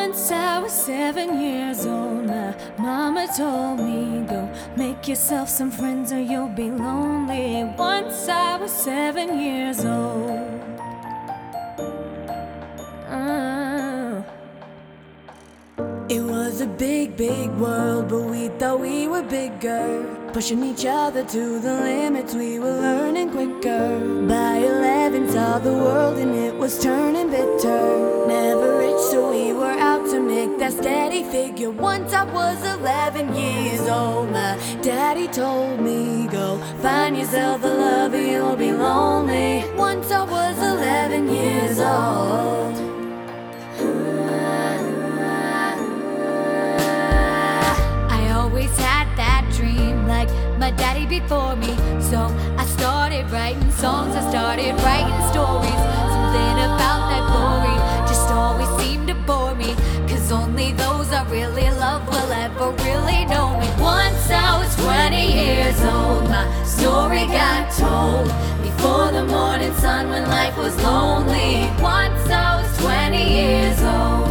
Once I was 7 years old, my mama told me, go make yourself some friends or you'll be lonely. Once I was 7 years old. It was a big, big world, but we thought we were bigger, pushing each other to the limits, we were learning quicker. By 11, saw the world and it was turning bitter. Never rich, so we were out to make that steady figure. Once I was 11 years old, my daddy told me, go find yourself a lover, you'll be lonely. Once I was 11 years old. My daddy before me, so I started writing songs, I started writing stories. Something about that glory just always seemed to bore me, 'cause only those I really love will ever really know me. Once I was 20 years old, my story got told before the morning sun when life was lonely. Once I was 20 years old.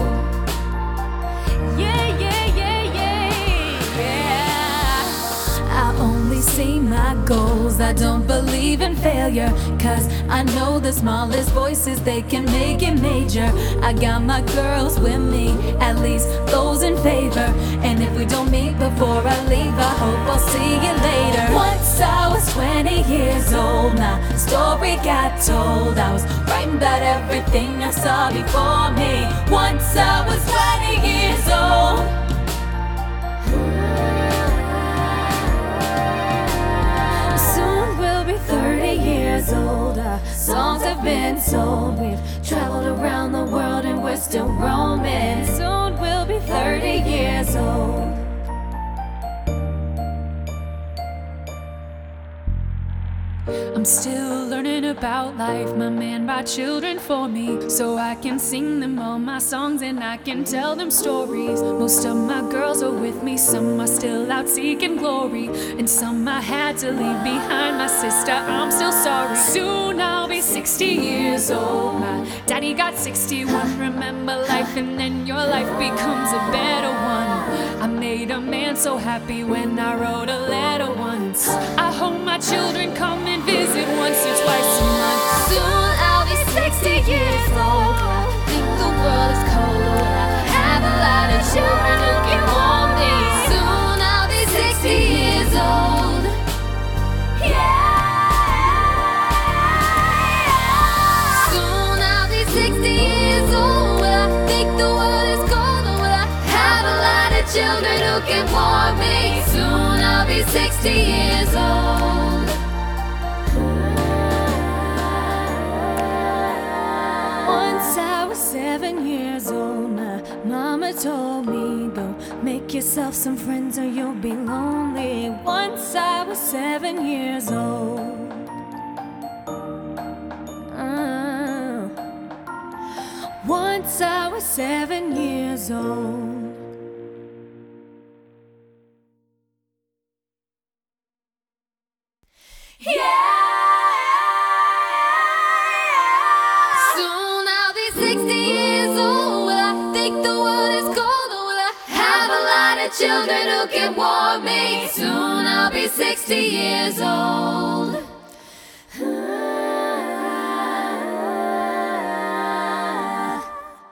See my goals, I don't believe in failure, 'cause I know the smallest voices, they can make it major. I got my girls with me, at least those in favor, and if we don't meet before I leave, I hope I'll see you later. Once I was 20 years old, my story got told. I was writing about everything I saw before me. Once I was 20 years old. Older songs have been sold. We've traveled around the world and we're still roaming. Soon we'll be 30 years old. I'm still learning about life. My man brought children for me, so I can sing them all my songs and I can tell them stories. Most of my girls are with me, some are still out seeking glory, and some I had to leave behind. My sister, I'm still sorry. Soon I'll be 60 years old. My daddy got 61. Remember life and then your life becomes a better one. I made a man so happy when I wrote a letter once. I hope my children come and visit once or twice a month. Soon I'll be 60 years old. I think the world is cold. I have a lot of children who can warm me. Soon I'll be 60 years old. Soon I'll be 60 years old. Will I think the world is cold, or will I have a lot of children who can warm me? Soon I'll be 60 years old. Once I was 7 years old, my mama told me, go make yourself some friends or you'll be lonely. Once I was 7 years old. Once I was 7 years old. Soon I'll be 60 years old. Will I think the world is cold, or will I have a lot of children who can warm me? Soon I'll be 60 years old.